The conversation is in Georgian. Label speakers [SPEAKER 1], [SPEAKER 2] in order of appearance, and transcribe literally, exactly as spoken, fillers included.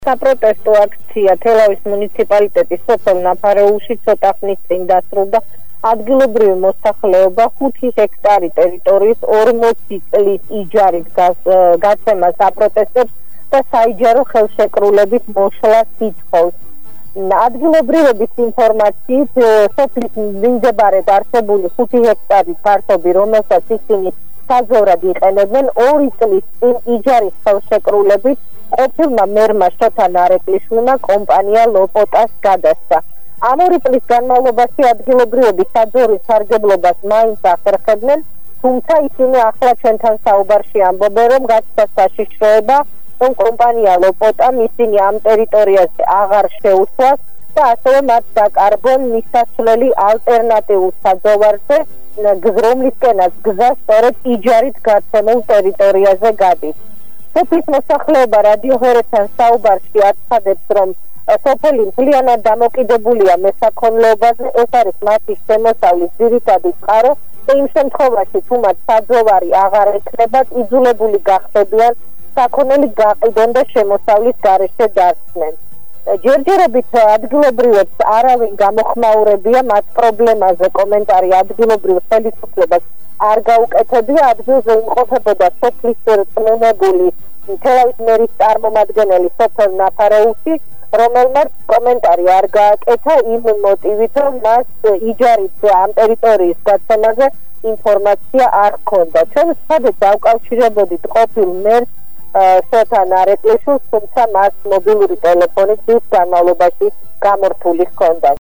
[SPEAKER 1] საპროტესტო აქცია თელავის მუნიციპალიტეტის სოფელ ნაფარეულში ცოტა ხნის წინ დასრულდა. ადგილობრივი მოსახლეობა ხუთი ჰექტარი ტერიტორიის ორმოცი წლის იჯარით გაცემა საპროტესტებს და საიჯარო ხელშეკრულებით მოშლას ითხოვს. ადგილობრივების ინფორმაციით სოფლის მიმდებარედ არსებული ხუთი ჰექტარი ფართობი, რომელსაც ისინი საზევრად იყენებენ, ორი წლის წინ იჯარის ხელშეკრულებით ყოფილმა მერმა შოთა ნარეკლიშვილმა კომპანია ლოპოტას გადასცა. ამ ორი წლის განმავლობაში ადგილობრივები საძოვრის სარგებლობას მაინც ახერხებდნენ, თუმცა ისინი ახლა ჩვენთან საუბარში ამბობენ, რომ გაჩნდა საშიშროება, რომ კომპანია ლოპოტამ ისინი ამ ტერიტორიაზე აღარ შეუსვას და ასევე მათ დაკარგონ მისასვლელი ალტერნატიულ საძოვარზე, რომლისკენაც გზა სწორედ იჯარით გაცემულ ტერიტორიაზე გადის. სოფლის მოსახლეობა რადიო ჰერეთთან საუბარში აცხადებს, რომ სოფელი მთლიანად დამოკიდებულია მესაქონლეობაზე, ეს არის მათი შემოსავლის ძირითადი წყარო და იმ შემთხვევაში, თუ მათ საძოვარი აღარ ექნებათ, იძულებული გახდებიან საქონელი გაყიდონ და შემოსავლის გარეშე დარჩნენ. ჯერჯერობით ადგილობრივებს არავინ გამოხმაურებია მათ პრობლემაზე კომენტარი ადგილობრივ ხელისუფლებას არ გაუკეთებია. ადგილზე იმყოფებოდა სოფლის წმენებული თელავის მერის წარმომადგენელი სოფელ ნაფარეულში, რომელმაც კომენტარი არ გააკეთა იმ მოტივით, რომ მას იჯარით ამ ტერიტორიის გაცემაზე ინფორმაცია არ ჰქონდა. ჩვენ სადაც დავკავშირებოდით ყოფილ მერს შოთა ნარეკლიშვილს, თუმცა მას მობილური ტელეფონი დღის განმავლობაში გამორთული ჰქონდა.